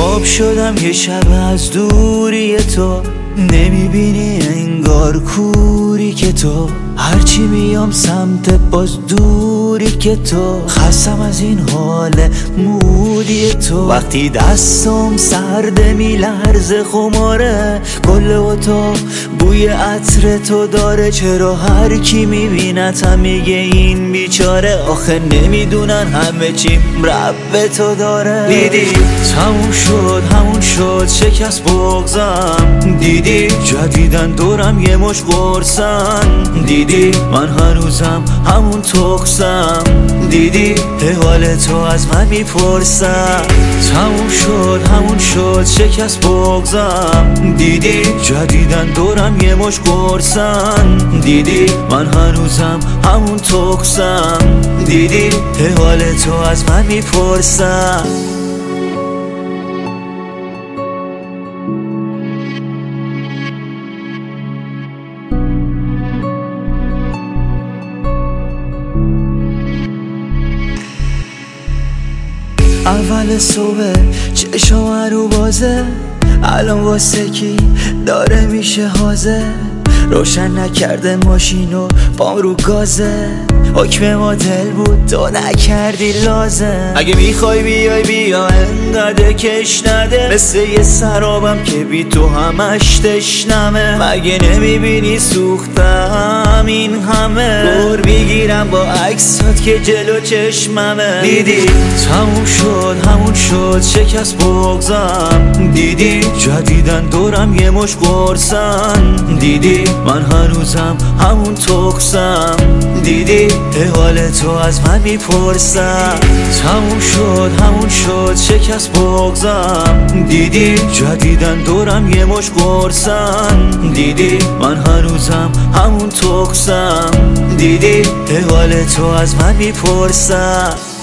خواب شدم یه شب از دوری تو، نمیبینی انگار کوری که تو، هرچی میام سمت باز دوری که تو، خستم از این حال مودی تو. وقتی دستم سرده میلرزه خماره، گل و تو بوی عطر تو داره، چرا هر کی میبینتم میگه این بیچاره، آخه نمیدونن همه چیم رب تو داره. دیدی همون شد شکست بغضم، دیدی جدیدن دورم یه مش قرصن، دیدی من هنوزم همون تخسم، دیدی حال تو از من میپرسم. همون شد شکست بغضم، دیدی جدیدن دورم یه مش قرصن، دیدی من هنوزم همون تخسم، دیدی حال تو از من میپرسم. اول صبح چشم رو بازه، الان واسه کی داره میشه حاضر، روشن نکرده ماشینو پام رو گازه، حکم ما دل بود تو نکردی لازم. اگه میخوای بیا انقدر کش نده، مثل یه سرابم که بی تو همش تشنمه، مگه نمیبینی سوختم این همه، دور میگیرم با عکسات که جلو چشممه. دیدی همون شد شکست بغضم، دیدی جدیدن دورم یه مش قرصن، دیدی من هنوزم همون تخسم، دیدی حال تو از من میپرسم. همون شد شکست بغضم، دیدی جدیدن دورم یه مش قرصن، دیدی من هنوزم همون تخسم، دیدی حال تو از من میپرسم.